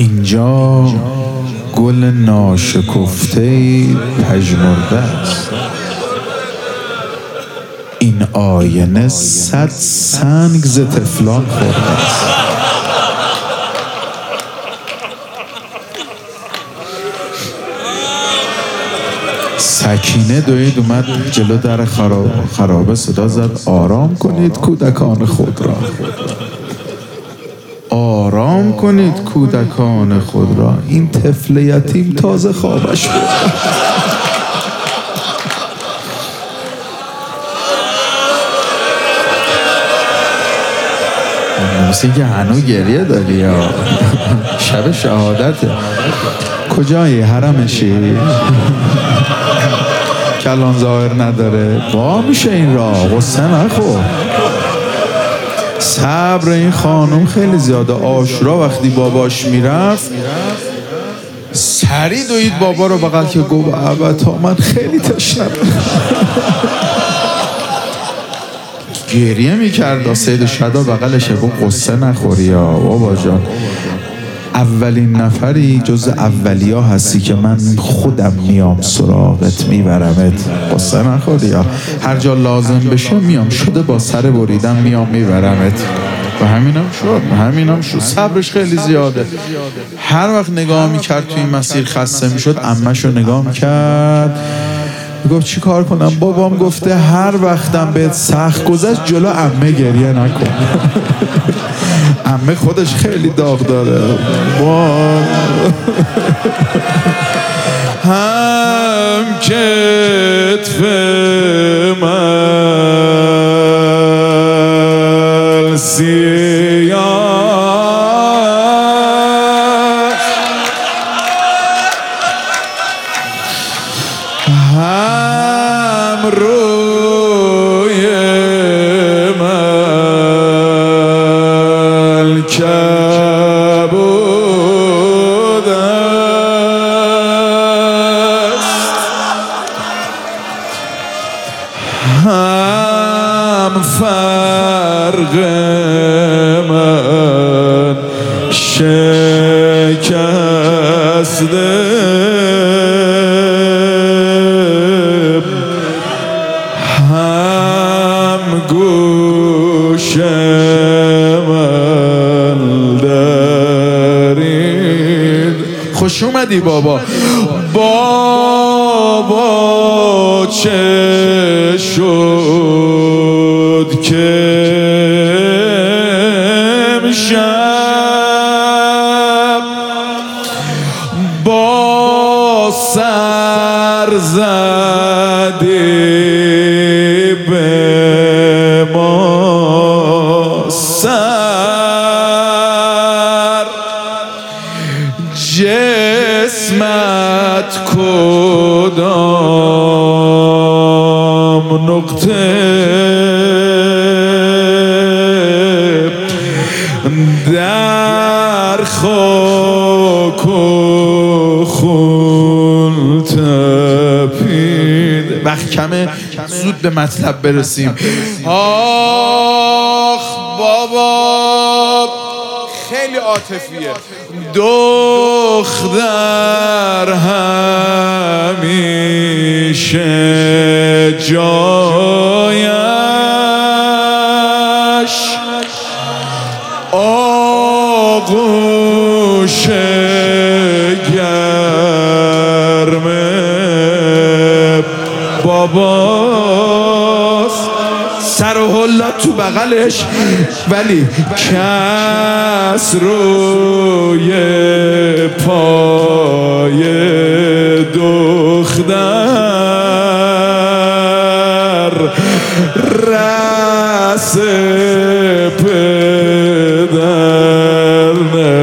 اینجا گل ناشکفته پژمرده است. این آینه 100 سنگ ز طفلان خورده است. سکینه دوید اومد جلو در خرابه صدا زد آرام کنید کودکان خود را، آرام کنید کودکان خود را. این طفل یتیم تازه خوابش بود. مثل که هنو گریه داری یا شب شهادته. کجایی؟ حرمشی؟ کلان ظاهر نداره. با میشه این راه، غصه نخور. صبر این خانم خیلی زیاده. عاشورا وقتی باباش میرفت سری دوید بابا رو بغل که گفت البته من خیلی تشنم. گریه میکرد. سید شدا بغلشه گفت قصه نخوری یا بابا جان، اولین نفری جز اولیا هستی که من خودم میام سراغت میبرمت، قصه نخوری یا هر جا لازم بشه میام، شده با سر بریدم میام میبرمت. و همینم شد. صبرش خیلی زیاده. هر وقت نگاه میکرد توی این مسیر خسته میشد، عمه‌شو نگاه میکرد گفت چی کار کنم؟ بابام گفته هر وقتم بهت سخت گذشت جلو عمه گریه نکن. عمه خودش خیلی داغ داره. هم کتف من سیاه هم روی من کبود است، هم فرق من شکسته، هم گوش من درید. خوش اومدی بابا. بابا چه شد که امشب با سر زدی به ما سر، جسمت کدام نقطه در خاک و خون تپید. وقت کمه، زود به مطلب برسیم. آخ بابا خیلی عاطفیه. دختر همیشه جایش آغوش گرم باباست. سر و حلت تو بغلش، ولی کس روی پای دختر رس پدر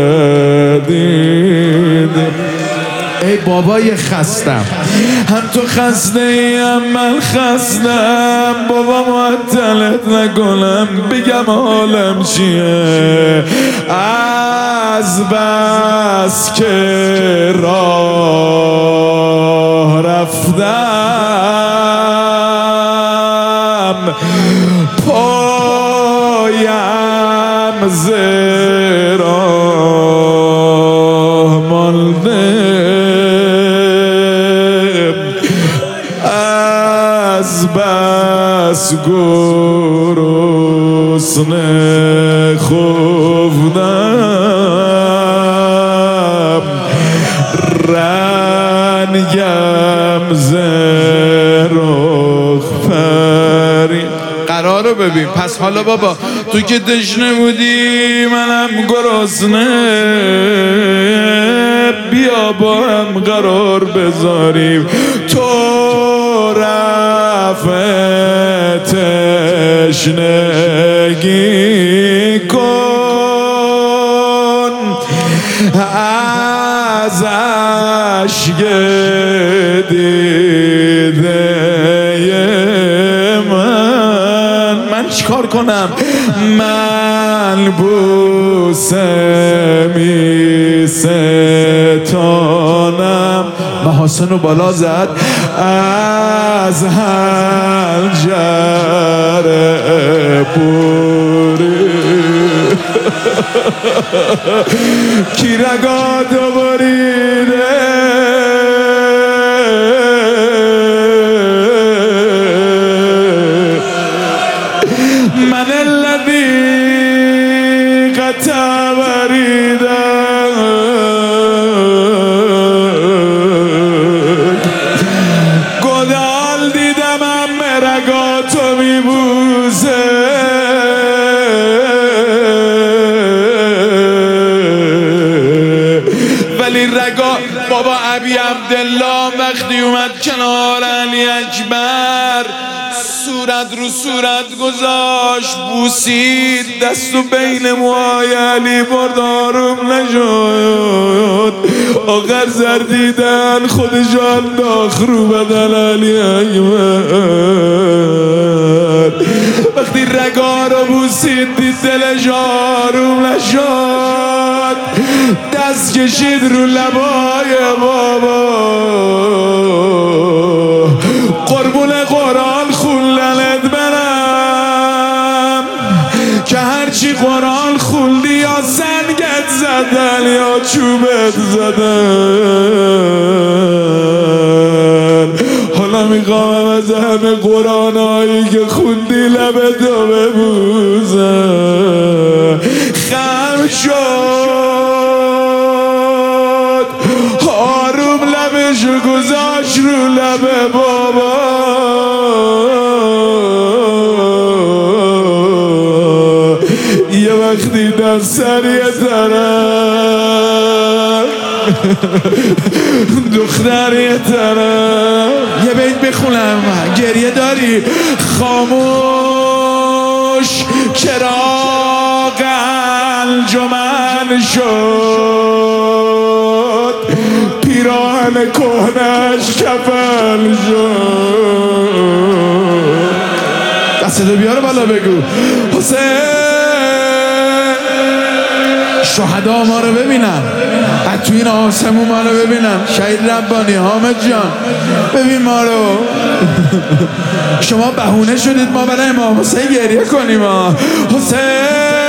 ندید. ای بابای خستم، هم تو خسته ایم من خستم. بابا معطلت نکنم بگم حالم چیه، از بس که راه رفتم پایم زرا از گرسنه خفتم رنگم ز رخ پرید. قرار رو ببین. پس حالا بابا تو که تشنه بودی منم گرسنه، بیا با هم قرار بذاریم تو رفع تشنگی کن از اشک دیده من چیکار کنم؟ من بوسه می ستانم. محاسن رو بالا زد از هنجر پوری کی رگاتو بریده من الذی قطع بریده گدال دیدم هم رگاتو میبوزه ولی رگا بابا ابی عبدالله وقتی اومد کنار علی اکبر صورت رو صورت گذاشت بوسید دستو بین موهای علی برد آروم نشد آخر زردیدن خودشان داخ رو بدن علی اکبر وقتی رگا رو بوسید دید دلش آروم نشد دست کشید رو لبای بابا قربون قرآن خوندنت برم که هرچی قرآن خوندی یا سنگت زدن یا چوبت زدن حالا میخوام از همه قرآنایی که خوندی لبتو ببوزم خم شد آروم لبشو گذاشت رو لب بابا یه وقتی دستر یه طرف دختر یه طرف یه بیت بخونم گریه داری خاموش چراغ انجمن شد پیراهن کهنش کفن شد دستتو بیاره بالا بگو حسین شهدا ما رو ببینن تو این آسمون ما رو ببینن شهید ربانی حامد جان ببین ما رو شما بهونه شدید ما برای امام حسین گریه کنیم حسین